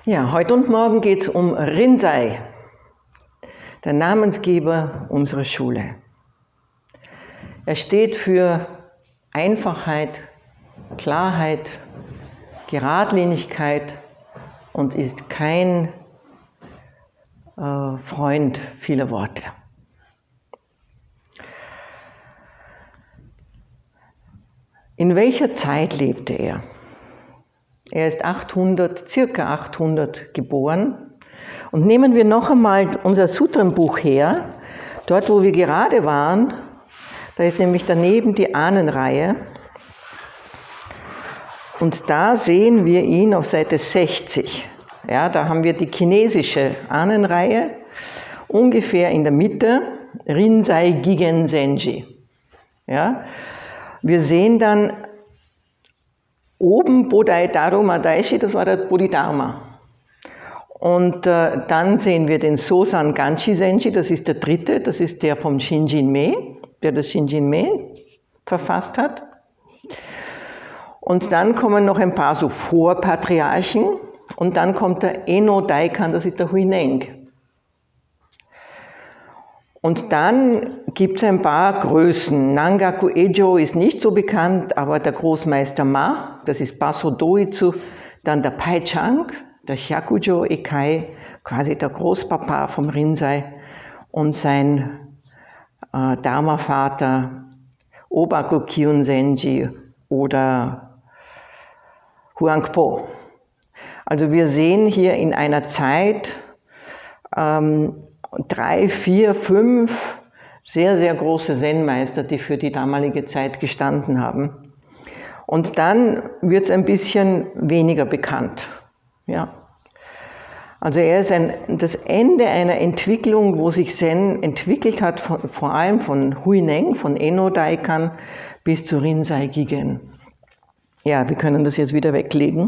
Ja, heute und morgen geht es um Rinzai, der Namensgeber unserer Schule. Er steht für Einfachheit, Klarheit, Geradlinigkeit und ist kein Freund vieler Worte. In welcher Zeit lebte er? Er ist circa 800 geboren. Und nehmen wir noch einmal unser Sutrenbuch her, dort wo wir gerade waren, da ist nämlich daneben die Ahnenreihe. Und da sehen wir ihn auf Seite 60. Ja, da haben wir die chinesische Ahnenreihe, ungefähr in der Mitte, Rinzai Gigen Zenji. Ja, wir sehen dann oben Bodai Daruma Daishi, das war der Bodhidharma. Und dann sehen wir den Sosan Ganshi Zenji, das ist der dritte, das ist der vom Shinjinmei, der das Shinjinmei verfasst hat. Und dann kommen noch ein paar so Vorpatriarchen und dann kommt der Eno Daikan, das ist der Huineng. Und dann gibt es ein paar Größen. Nangaku Ejo ist nicht so bekannt, aber der Großmeister Ma, das ist Baso Doitsu, dann der Pai Chang, der Hyakujo Ekai, quasi der Großpapa vom Rinzai und sein Dharma-Vater Obaku Kyun Zenji oder Huangpo. Also wir sehen hier in einer Zeit 3, 4, 5 sehr, sehr große Zen-Meister, die für die damalige Zeit gestanden haben. Und dann wird es ein bisschen weniger bekannt. Ja. Also er ist das Ende einer Entwicklung, wo sich Zen entwickelt hat, vor allem von Huineng, von Eno Daikan bis zu Rinzai Gigen. Ja, wir können das jetzt wieder weglegen.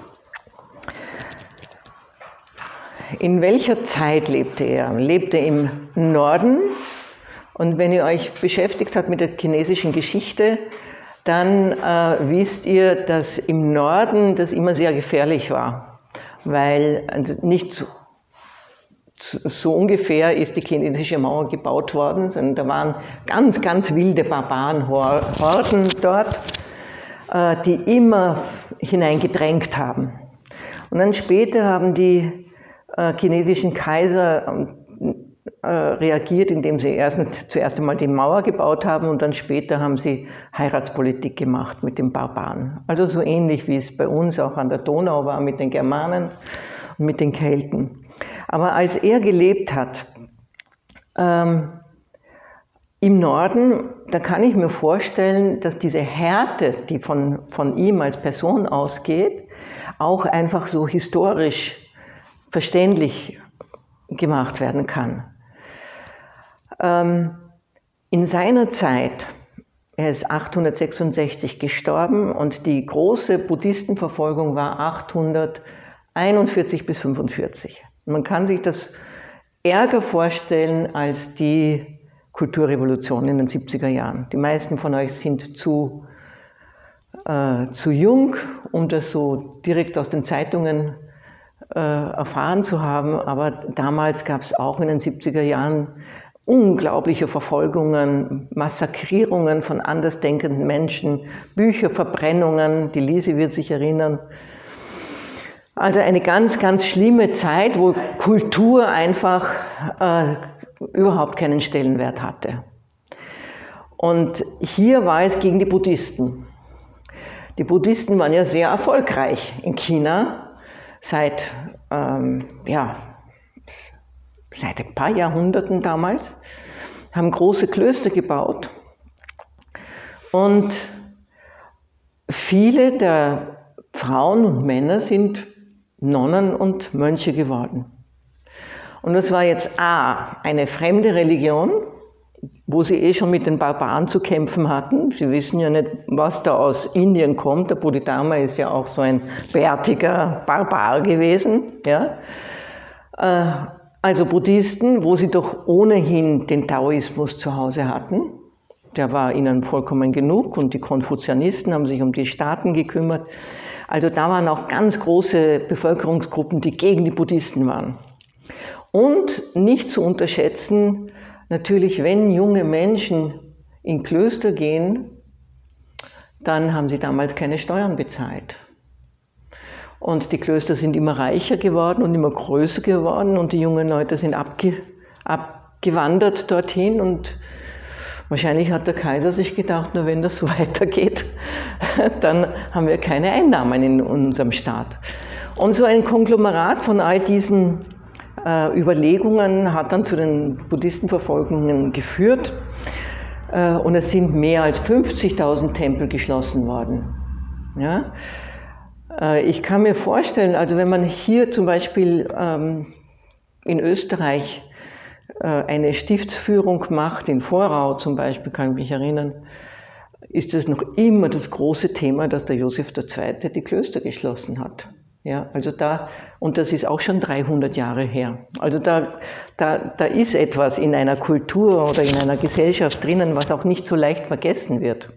In welcher Zeit lebte er? Lebte im Norden. Und wenn ihr euch beschäftigt habt mit der chinesischen Geschichte, dann wisst ihr, dass im Norden das immer sehr gefährlich war. Weil nicht so ungefähr ist die chinesische Mauer gebaut worden, sondern da waren ganz, ganz wilde Barbarenhorden dort, die immer hineingedrängt haben. Und dann später haben die chinesischen Kaiser reagiert, indem sie zuerst einmal die Mauer gebaut haben und dann später haben sie Heiratspolitik gemacht mit den Barbaren. Also so ähnlich wie es bei uns auch an der Donau war mit den Germanen und mit den Kelten. Aber als er gelebt hat, im Norden, da kann ich mir vorstellen, dass diese Härte, die von ihm als Person ausgeht, auch einfach so historisch verständlich gemacht werden kann. In seiner Zeit, er ist 866 gestorben und die große Buddhistenverfolgung war 841 bis 45. Man kann sich das ärger vorstellen als die Kulturrevolution in den 70er Jahren. Die meisten von euch sind zu jung, um das so direkt aus den Zeitungen erfahren zu haben, aber damals gab es auch in den 70er Jahren unglaubliche Verfolgungen, Massakrierungen von andersdenkenden Menschen, Bücherverbrennungen, die Lise wird sich erinnern. Also eine ganz, ganz schlimme Zeit, wo Kultur einfach überhaupt keinen Stellenwert hatte. Und hier war es gegen die Buddhisten. Die Buddhisten waren ja sehr erfolgreich in China. Seit ein paar Jahrhunderten damals, haben große Klöster gebaut und viele der Frauen und Männer sind Nonnen und Mönche geworden. Und das war jetzt eine fremde Religion, wo sie schon mit den Barbaren zu kämpfen hatten. Sie wissen ja nicht, was da aus Indien kommt. Der Bodhidharma ist ja auch so ein bärtiger Barbar gewesen. Ja? Also Buddhisten, wo sie doch ohnehin den Taoismus zu Hause hatten. der war ihnen vollkommen genug und die Konfuzianisten haben sich um die Staaten gekümmert. Also da waren auch ganz große Bevölkerungsgruppen, die gegen die Buddhisten waren. Und nicht zu unterschätzen, natürlich, wenn junge Menschen in Klöster gehen, dann haben sie damals keine Steuern bezahlt. Und die Klöster sind immer reicher geworden und immer größer geworden und die jungen Leute sind abgewandert dorthin und wahrscheinlich hat der Kaiser sich gedacht, nur wenn das so weitergeht, dann haben wir keine Einnahmen in unserem Staat. Und so ein Konglomerat von all diesen Überlegungen hat dann zu den Buddhistenverfolgungen geführt und es sind mehr als 50.000 Tempel geschlossen worden. Ja? Ich kann mir vorstellen, also wenn man hier zum Beispiel in Österreich eine Stiftsführung macht, in Vorau zum Beispiel, kann ich mich erinnern, ist es noch immer das große Thema, dass der Josef II. Die Klöster geschlossen hat. Ja, also und das ist auch schon 300 Jahre her. Also da ist etwas in einer Kultur oder in einer Gesellschaft drinnen, was auch nicht so leicht vergessen wird.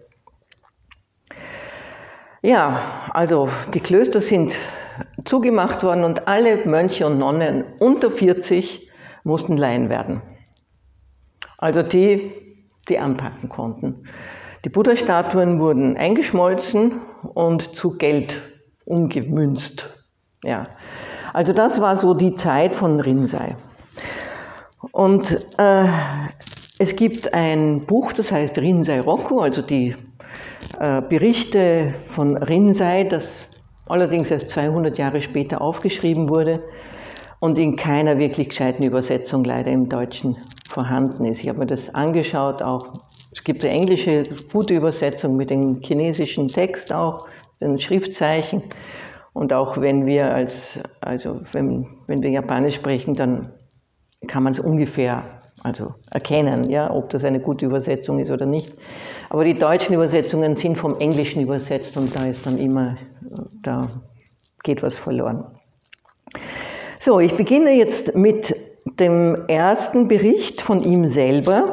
Ja, also die Klöster sind zugemacht worden und alle Mönche und Nonnen unter 40 mussten Laien werden. Also die anpacken konnten. Die Buddha-Statuen wurden eingeschmolzen und zu Geld umgemünzt. Ja. Also das war so die Zeit von Rinzai. Und es gibt ein Buch, das heißt Rinzai Roku, also die Berichte von Rinzai, das allerdings erst 200 Jahre später aufgeschrieben wurde und in keiner wirklich gescheiten Übersetzung leider im Deutschen vorhanden ist. Ich habe mir das angeschaut, auch es gibt eine englische gute Übersetzung mit dem chinesischen Text auch, den Schriftzeichen und auch wenn wir wenn wir Japanisch sprechen, dann kann man es ungefähr erkennen, ja, ob das eine gute Übersetzung ist oder nicht. Aber die deutschen Übersetzungen sind vom Englischen übersetzt und da ist dann immer, da geht was verloren. So, ich beginne jetzt mit dem ersten Bericht von ihm selber,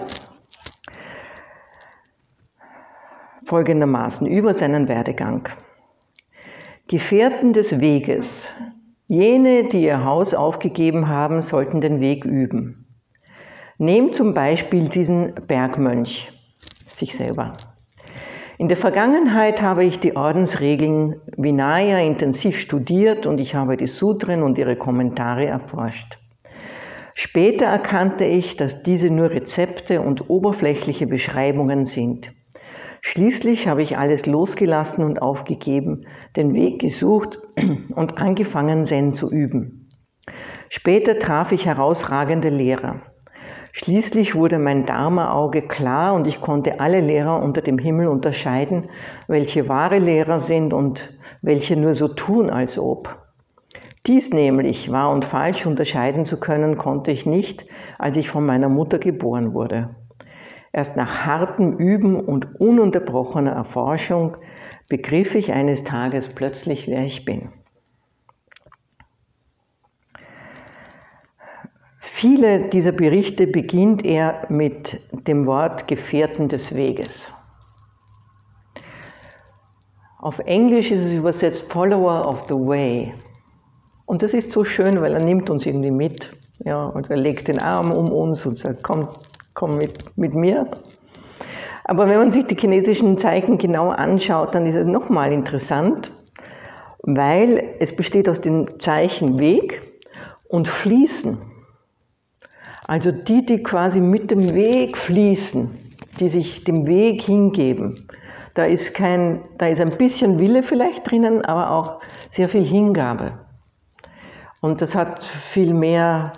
folgendermaßen über seinen Werdegang. Gefährten des Weges. Jene, die ihr Haus aufgegeben haben, sollten den Weg üben. Nehmt zum Beispiel diesen Bergmönch, sich selber. In der Vergangenheit habe ich die Ordensregeln Vinaya intensiv studiert und ich habe die Sutren und ihre Kommentare erforscht. Später erkannte ich, dass diese nur Rezepte und oberflächliche Beschreibungen sind. Schließlich habe ich alles losgelassen und aufgegeben, den Weg gesucht und angefangen, Zen zu üben. Später traf ich herausragende Lehrer. Schließlich wurde mein Dharma-Auge klar und ich konnte alle Lehrer unter dem Himmel unterscheiden, welche wahre Lehrer sind und welche nur so tun, als ob. Dies nämlich, wahr und falsch unterscheiden zu können, konnte ich nicht, als ich von meiner Mutter geboren wurde. Erst nach hartem Üben und ununterbrochener Erforschung begriff ich eines Tages plötzlich, wer ich bin. Viele dieser Berichte beginnt er mit dem Wort Gefährten des Weges. Auf Englisch ist es übersetzt Follower of the Way. Und das ist so schön, weil er nimmt uns irgendwie mit. Ja, und er legt den Arm um uns und sagt, komm mit mir. Aber wenn man sich die chinesischen Zeichen genau anschaut, dann ist es nochmal interessant, weil es besteht aus dem Zeichen Weg und Fließen. Also die quasi mit dem Weg fließen, die sich dem Weg hingeben. Da ist ein bisschen Wille vielleicht drinnen, aber auch sehr viel Hingabe. Und das hat viel mehr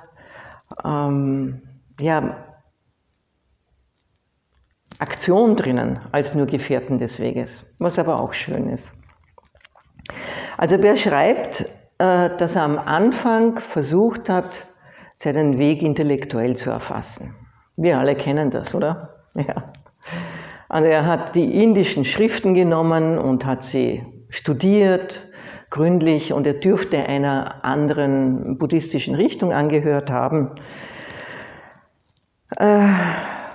Aktion drinnen als nur Gefährten des Weges, was aber auch schön ist. Also er schreibt, dass er am Anfang versucht hat, seinen Weg intellektuell zu erfassen. Wir alle kennen das, oder? Ja. Also er hat die indischen Schriften genommen und hat sie studiert, gründlich, und er dürfte einer anderen buddhistischen Richtung angehört haben.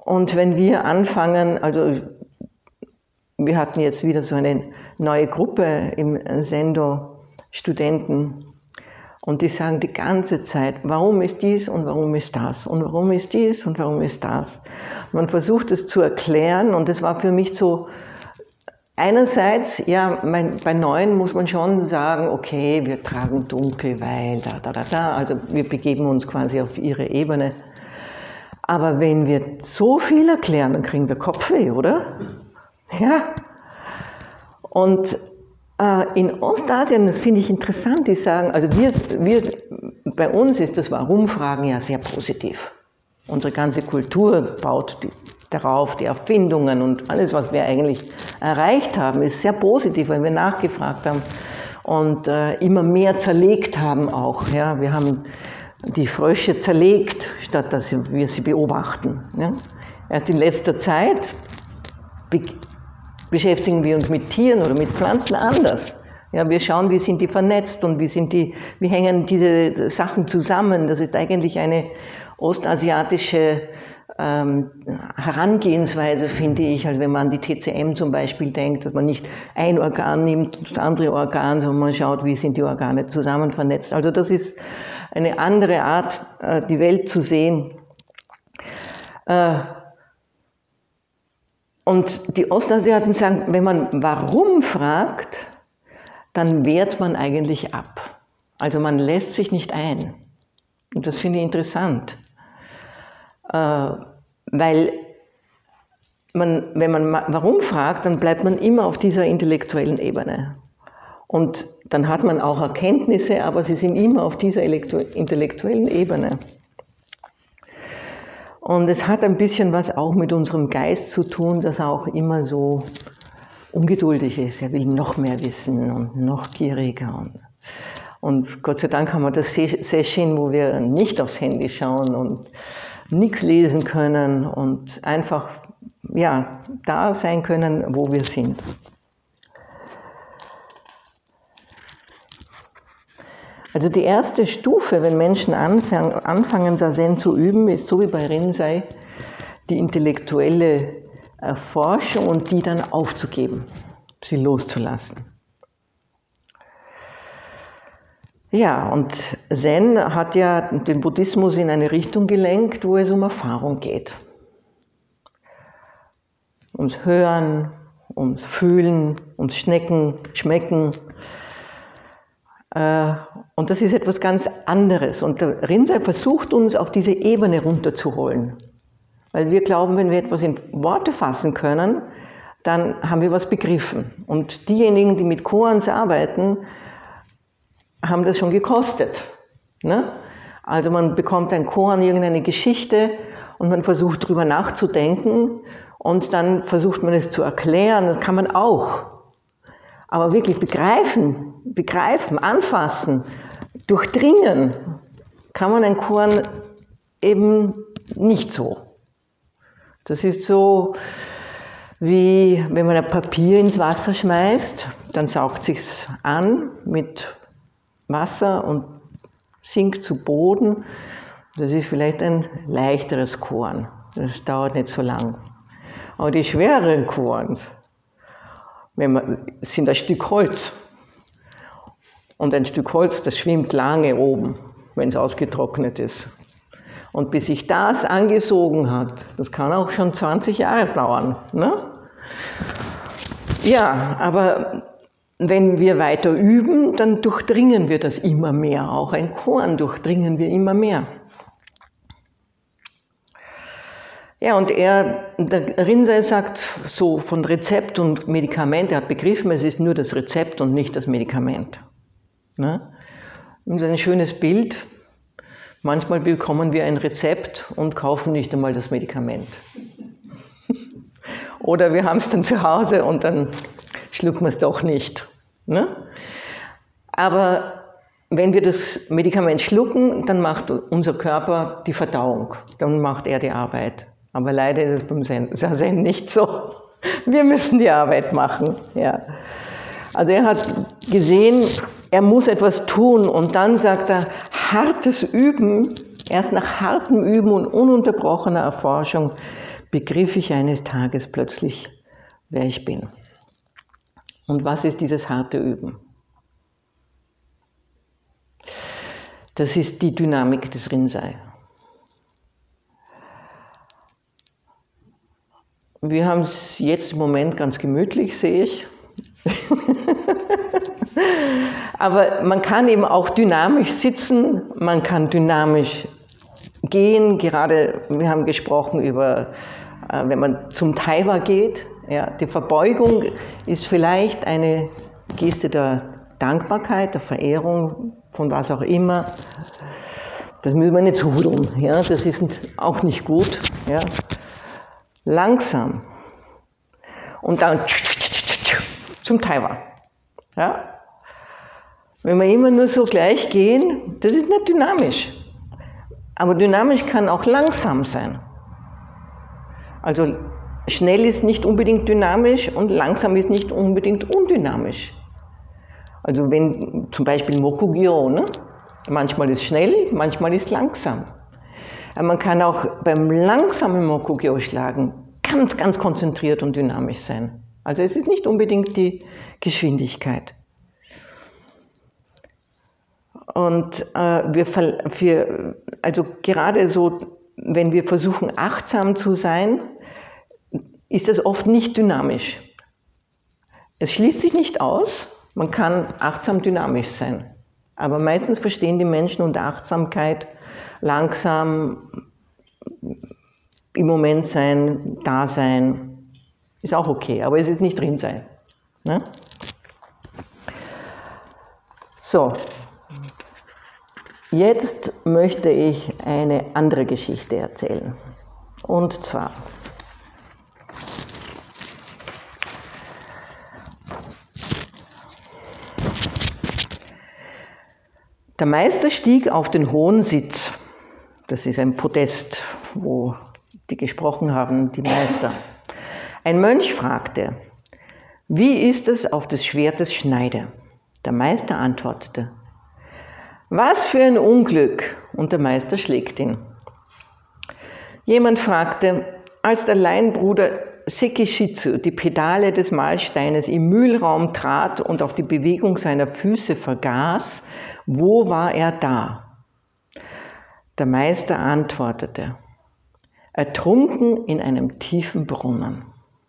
Und wenn wir anfangen, also wir hatten jetzt wieder so eine neue Gruppe im Sendo, Studenten, und die sagen die ganze Zeit, warum ist dies und warum ist das und warum ist dies und warum ist das. Man versucht es zu erklären und es war für mich so, einerseits, ja, bei Neuen muss man schon sagen, okay, wir tragen dunkel, weil also wir begeben uns quasi auf ihre Ebene. Aber wenn wir so viel erklären, dann kriegen wir Kopfweh, oder? Ja. Und in Ostasien, das finde ich interessant, die sagen, also bei uns ist das Warum-Fragen ja sehr positiv. Unsere ganze Kultur baut darauf, die Erfindungen und alles, was wir eigentlich erreicht haben, ist sehr positiv, weil wir nachgefragt haben und immer mehr zerlegt haben auch. Ja? Wir haben die Frösche zerlegt, statt dass wir sie beobachten. Ja? Erst in letzter Zeit beschäftigen wir uns mit Tieren oder mit Pflanzen anders. Ja, wir schauen, wie sind die vernetzt und wie hängen diese Sachen zusammen. Das ist eigentlich eine ostasiatische Herangehensweise, finde ich, also wenn man an die TCM zum Beispiel denkt, dass man nicht ein Organ nimmt und das andere Organ, sondern man schaut, wie sind die Organe zusammen vernetzt. Also das ist eine andere Art, die Welt zu sehen. Und die Ostasiaten sagen, wenn man warum fragt, dann wehrt man eigentlich ab. Also man lässt sich nicht ein. Und das finde ich interessant. Weil wenn man warum fragt, dann bleibt man immer auf dieser intellektuellen Ebene. Und dann hat man auch Erkenntnisse, aber sie sind immer auf dieser intellektuellen Ebene. Und es hat ein bisschen was auch mit unserem Geist zu tun, dass er auch immer so ungeduldig ist. Er will noch mehr wissen und noch gieriger. Und Gott sei Dank haben wir das Session, wo wir nicht aufs Handy schauen und nichts lesen können und einfach ja, da sein können, wo wir sind. Also die erste Stufe, wenn Menschen anfangen, Zazen zu üben, ist so wie bei Rinzai, die intellektuelle Erforschung und die dann aufzugeben, sie loszulassen. Ja, und Zen hat ja den Buddhismus in eine Richtung gelenkt, wo es um Erfahrung geht. Ums Hören, ums Fühlen, ums Schmecken. Und das ist etwas ganz anderes. Und der Rinzai versucht uns auf diese Ebene runterzuholen. Weil wir glauben, wenn wir etwas in Worte fassen können, dann haben wir was begriffen. Und diejenigen, die mit Koans arbeiten, haben das schon gekostet. Ne? Also man bekommt ein Koan, irgendeine Geschichte und man versucht drüber nachzudenken und dann versucht man es zu erklären, das kann man auch. Aber wirklich begreifen, anfassen, durchdringen, kann man ein Koan eben nicht so. Das ist so, wie wenn man ein Papier ins Wasser schmeißt, dann saugt sich's an mit Wasser und sinkt zu Boden. Das ist vielleicht ein leichteres Koan. Das dauert nicht so lang. Aber die schwereren Koans sind ein Stück Holz. Und ein Stück Holz, das schwimmt lange oben, wenn es ausgetrocknet ist. Und bis sich das angesogen hat, das kann auch schon 20 Jahre dauern. Ne? Ja, aber wenn wir weiter üben, dann durchdringen wir das immer mehr. Auch ein Koan durchdringen wir immer mehr. Ja, und der Rinzai sagt so von Rezept und Medikament, er hat begriffen, es ist nur das Rezept und nicht das Medikament. Ne? Das ist ein schönes Bild. Manchmal bekommen wir ein Rezept und kaufen nicht einmal das Medikament. Oder wir haben es dann zu Hause und dann schlucken wir es doch nicht. Ne? Aber wenn wir das Medikament schlucken, dann macht unser Körper die Verdauung. Dann macht er die Arbeit. Aber leider ist es beim Zazen nicht so. Wir müssen die Arbeit machen. Ja. Also er hat gesehen, er muss etwas tun und dann sagt er, hartes Üben, erst nach hartem Üben und ununterbrochener Erforschung begriff ich eines Tages plötzlich, wer ich bin. Und was ist dieses harte Üben? Das ist die Dynamik des Rinzai. Wir haben es jetzt im Moment ganz gemütlich, sehe ich. Aber man kann eben auch dynamisch sitzen, man kann dynamisch gehen. Gerade, wir haben gesprochen über, wenn man zum Taiwa geht, ja, die Verbeugung ist vielleicht eine Geste der Dankbarkeit, der Verehrung, von was auch immer. Das müssen wir nicht zuhudeln, ja, das ist auch nicht gut. Ja. Langsam und dann zum Taiwan. Ja? Wenn wir immer nur so gleich gehen, das ist nicht dynamisch. Aber dynamisch kann auch langsam sein. Also schnell ist nicht unbedingt dynamisch und langsam ist nicht unbedingt undynamisch. Also wenn zum Beispiel Mokugyo, ne? Manchmal ist schnell, manchmal ist langsam. Aber man kann auch beim langsamen Mokugyo schlagen ganz, ganz konzentriert und dynamisch sein. Also es ist nicht unbedingt die Geschwindigkeit. Und also gerade so, wenn wir versuchen achtsam zu sein, ist das oft nicht dynamisch. Es schließt sich nicht aus, man kann achtsam dynamisch sein. Aber meistens verstehen die Menschen unter Achtsamkeit langsam, im Moment sein, da sein, ist auch okay, aber es ist nicht drin sein. Ne? So, jetzt möchte ich eine andere Geschichte erzählen. Und zwar, der Meister stieg auf den hohen Sitz. Das ist ein Podest, wo die gesprochen haben, die Meister. Ein Mönch fragte, wie ist es auf des Schwertes Schneide? Der Meister antwortete, was für ein Unglück! Und der Meister schlägt ihn. Jemand fragte, als der Laienbruder Sekishitsu die Pedale des Mahlsteines im Mühlraum trat und auf die Bewegung seiner Füße vergaß, wo war er da? Der Meister antwortete, ertrunken in einem tiefen Brunnen.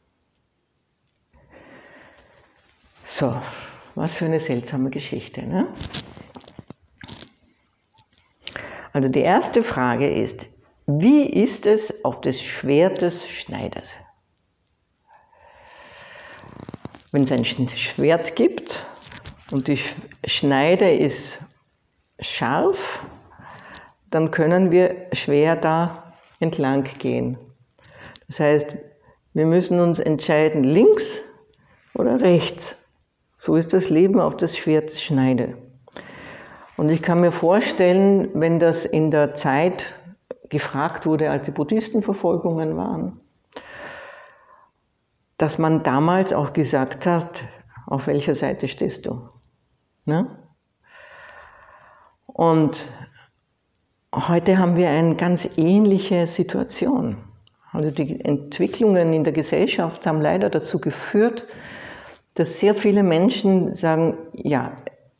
So, was für eine seltsame Geschichte, ne? Also die erste Frage ist, wie ist es auf des Schwertes Schneide? Wenn es ein Schwert gibt und die Schneide ist scharf, dann können wir schwer da entlang gehen. Das heißt, wir müssen uns entscheiden, links oder rechts. So ist das Leben auf das Schwert Schneide. Und ich kann mir vorstellen, wenn das in der Zeit gefragt wurde, als die Buddhistenverfolgungen waren, dass man damals auch gesagt hat, auf welcher Seite stehst du? Ne? Und heute haben wir eine ganz ähnliche Situation. Also die Entwicklungen in der Gesellschaft haben leider dazu geführt, dass sehr viele Menschen sagen, ja,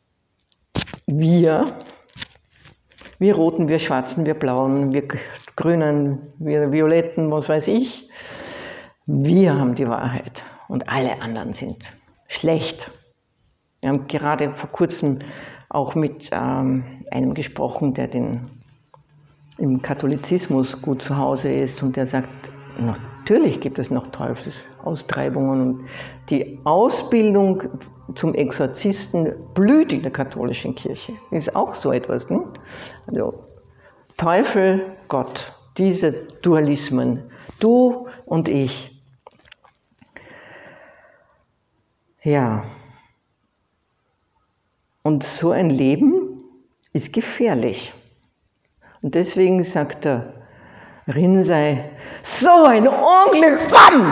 wir Roten, wir Schwarzen, wir Blauen, wir Grünen, wir Violetten, was weiß ich, wir haben die Wahrheit und alle anderen sind schlecht. Wir haben gerade vor kurzem auch mit einem gesprochen, der im Katholizismus gut zu Hause ist und der sagt, natürlich gibt es noch Teufelsaustreibungen und die Ausbildung zum Exorzisten blüht in der katholischen Kirche. Ist auch so etwas, ne? Also Teufel, Gott, diese Dualismen, du und ich. Ja. Und so ein Leben ist gefährlich. Und deswegen sagt der Rinzai, so ein Unglück, bam!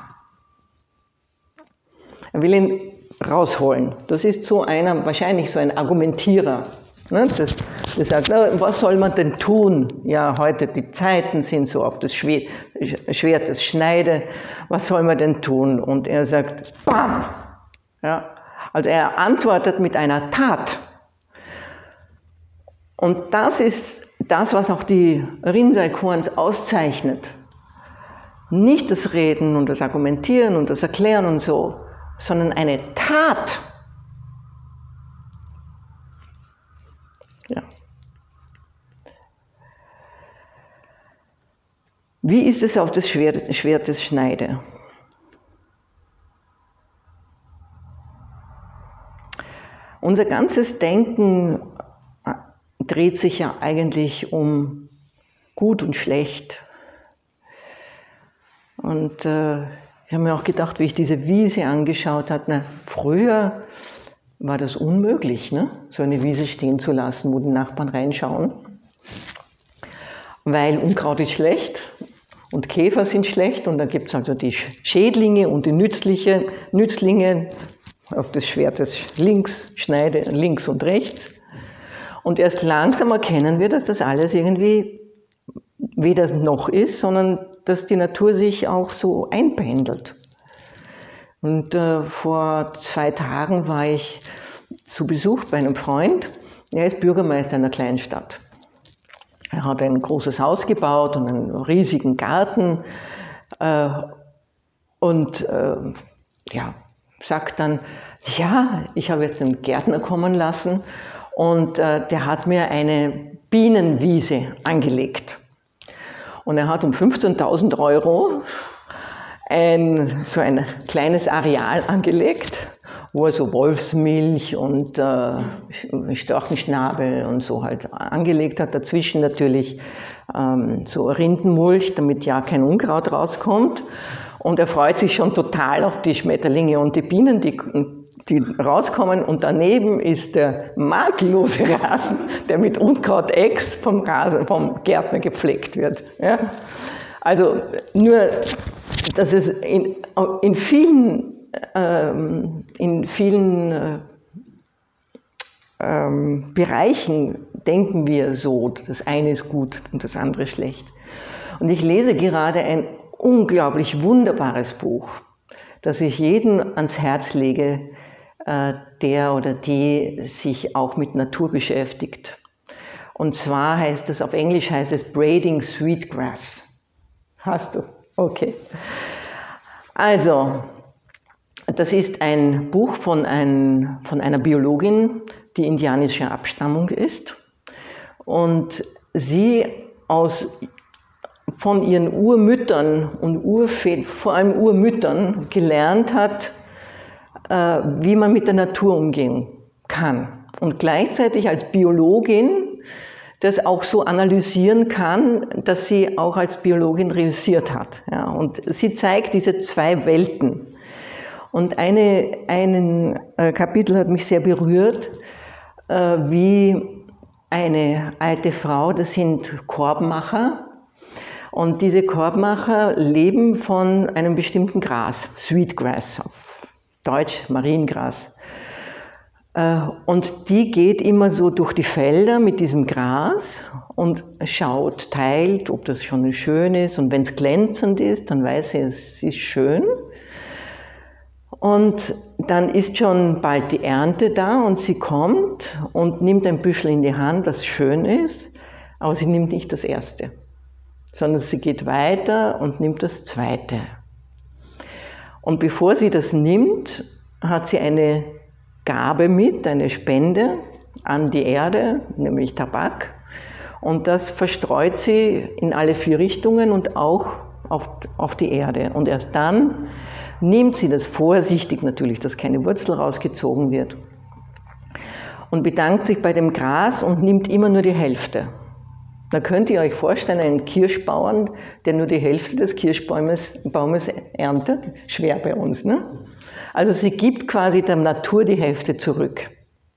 Er will ihn rausholen. Das ist so einer, wahrscheinlich so ein Argumentierer. Ne? Der sagt, na, was soll man denn tun? Ja, heute die Zeiten sind so auf das Schwert des Schneide. Was soll man denn tun? Und er sagt, bam! Ja, also er antwortet mit einer Tat. Und das ist das, was auch die Rinzai Koans auszeichnet. Nicht das Reden und das Argumentieren und das Erklären und so, sondern eine Tat. Ja. Wie ist es auf das Schwert des Schneide? Unser ganzes Denken dreht sich ja eigentlich um gut und schlecht. Und ich habe mir auch gedacht, wie ich diese Wiese angeschaut habe, na, früher war das unmöglich, ne? So eine Wiese stehen zu lassen, wo die Nachbarn reinschauen. Weil Unkraut ist schlecht und Käfer sind schlecht und dann gibt es also die Schädlinge und die Nützlinge auf des Schwertes links, Schneide links und rechts. Und erst langsam erkennen wir, dass das alles irgendwie weder noch ist, sondern dass die Natur sich auch so einpendelt. Und vor 2 Tagen war ich zu Besuch bei einem Freund. Er ist Bürgermeister einer kleinen Stadt. Er hat ein großes Haus gebaut und einen riesigen Garten und sagt dann, ja, ich habe jetzt einen Gärtner kommen lassen und der hat mir eine Bienenwiese angelegt. Und er hat um 15.000 € so ein kleines Areal angelegt, wo er so Wolfsmilch und Storchenschnabel und so halt angelegt hat. Dazwischen natürlich so Rindenmulch, damit ja kein Unkraut rauskommt. Und er freut sich schon total auf die Schmetterlinge und die Bienen, die rauskommen. Und daneben ist der makellose Rasen, der mit Unkrautex vom Gärtner gepflegt wird. Ja? Also nur, dass es in vielen Bereichen denken wir so, das eine ist gut und das andere schlecht. Und ich lese gerade ein unglaublich wunderbares Buch, das ich jedem ans Herz lege, der oder die sich auch mit Natur beschäftigt. Und zwar heißt es, auf Englisch heißt es Braiding Sweetgrass. Hast du? Okay. Also, das ist ein Buch von einer Biologin, die indianischer Abstammung ist. Und sie von ihren Urmüttern und vor allem Urmüttern gelernt hat, wie man mit der Natur umgehen kann. Und gleichzeitig als Biologin das auch so analysieren kann, dass sie auch als Biologin realisiert hat. Ja, und sie zeigt diese 2 Welten. Und ein Kapitel hat mich sehr berührt, wie eine alte Frau, das sind Korbmacher, und diese Korbmacher leben von einem bestimmten Gras, Sweetgrass, auf Deutsch Mariengras. Und die geht immer so durch die Felder mit diesem Gras und schaut, teilt, ob das schon schön ist, und wenn es glänzend ist, dann weiß sie, es ist schön. Und dann ist schon bald die Ernte da und sie kommt und nimmt ein Büschel in die Hand, das schön ist, aber sie nimmt nicht das erste, sondern sie geht weiter und nimmt das zweite. Und bevor sie das nimmt, hat sie eine Gabe mit, eine Spende an die Erde, nämlich Tabak. Und das verstreut sie in alle 4 Richtungen und auch auf die Erde. Und erst dann nimmt sie das vorsichtig natürlich, dass keine Wurzel rausgezogen wird, und bedankt sich bei dem Gras und nimmt immer nur die Hälfte. Da könnt ihr euch vorstellen, einen Kirschbauern, der nur die Hälfte des Kirschbaumes erntet, schwer bei uns, ne? Also sie gibt quasi der Natur die Hälfte zurück.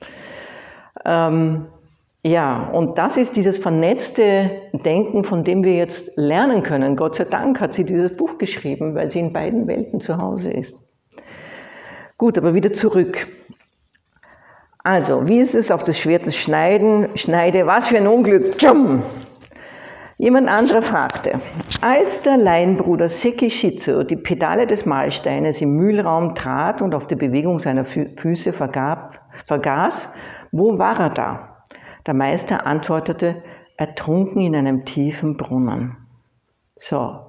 Ja, und das ist dieses vernetzte Denken, von dem wir jetzt lernen können. Gott sei Dank hat sie dieses Buch geschrieben, weil sie in beiden Welten zu Hause ist. Gut, aber wieder zurück. Also, wie ist es auf das Schwert schneide, was für ein Unglück, tschum! Jemand anderer fragte, als der Laienbruder Seki Shizu die Pedale des Mahlsteines im Mühlraum trat und auf die Bewegung seiner Füße vergaß, wo war er da? Der Meister antwortete, ertrunken in einem tiefen Brunnen. So.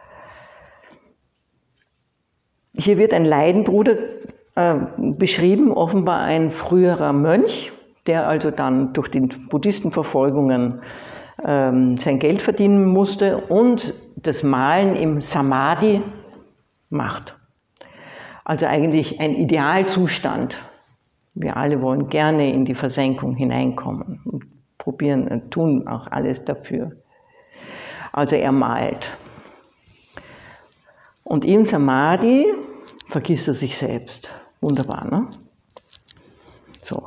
Hier wird ein Laienbruder beschrieben, offenbar ein früherer Mönch, der also dann durch die Buddhistenverfolgungen sein Geld verdienen musste und das Malen im Samadhi macht. Also eigentlich ein Idealzustand. Wir alle wollen gerne in die Versenkung hineinkommen und tun auch alles dafür. Also er malt. Und im Samadhi vergisst er sich selbst. Wunderbar, ne? So.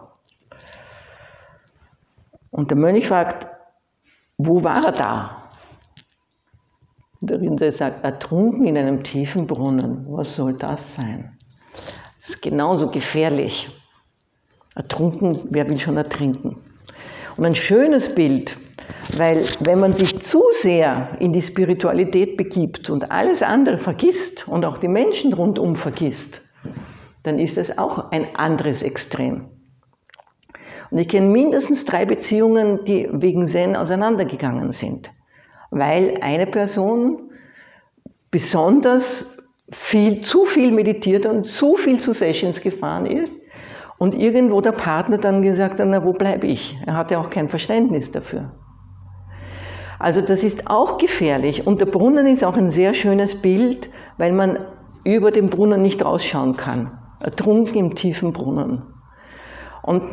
Und der Mönch fragt, wo war er da? Und der Rinzai sagt, ertrunken in einem tiefen Brunnen. Was soll das sein? Das ist genauso gefährlich. Ertrunken, wer will schon ertrinken? Und ein schönes Bild, weil wenn man sich zu sehr in die Spiritualität begibt und alles andere vergisst und auch die Menschen rundum vergisst, dann ist das auch ein anderes Extrem. Und ich kenne mindestens 3 Beziehungen, die wegen Zen auseinandergegangen sind, weil eine Person besonders zu viel meditiert und zu viel zu Sessions gefahren ist und irgendwo der Partner dann gesagt hat, na wo bleibe ich? Er hatte auch kein Verständnis dafür. Also das ist auch gefährlich und der Brunnen ist auch ein sehr schönes Bild, weil man über den Brunnen nicht rausschauen kann. Ertrunken im tiefen Brunnen. Und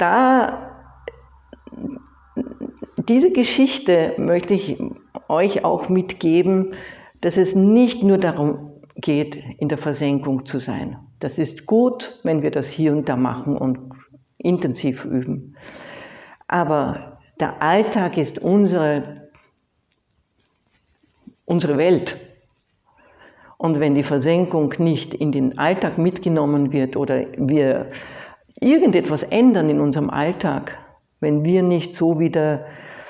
diese Geschichte möchte ich euch auch mitgeben, dass es nicht nur darum geht, in der Versenkung zu sein. Das ist gut, wenn wir das hier und da machen und intensiv üben. Aber der Alltag ist unsere Welt. Und wenn die Versenkung nicht in den Alltag mitgenommen wird oder wir irgendetwas ändern in unserem Alltag, wenn wir nicht so wie der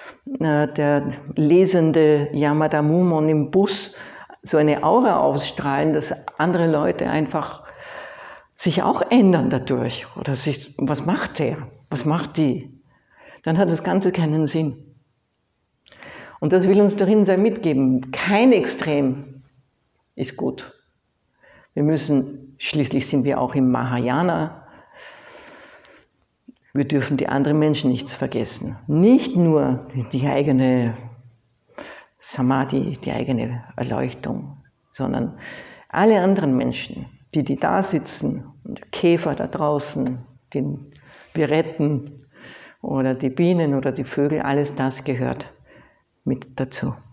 lesende Yamada Mumon im Bus so eine Aura ausstrahlen, dass andere Leute einfach sich auch ändern dadurch. Oder was macht der? Was macht die? Dann hat das Ganze keinen Sinn. Und das will uns der Rinzai mitgeben. Kein Extrem ist gut. Schließlich sind wir auch im Mahayana. Wir dürfen die anderen Menschen nicht vergessen. Nicht nur die eigene Samadhi, die eigene Erleuchtung, sondern alle anderen Menschen, die da sitzen, und der Käfer da draußen, den wir retten, oder die Bienen oder die Vögel, alles das gehört mit dazu.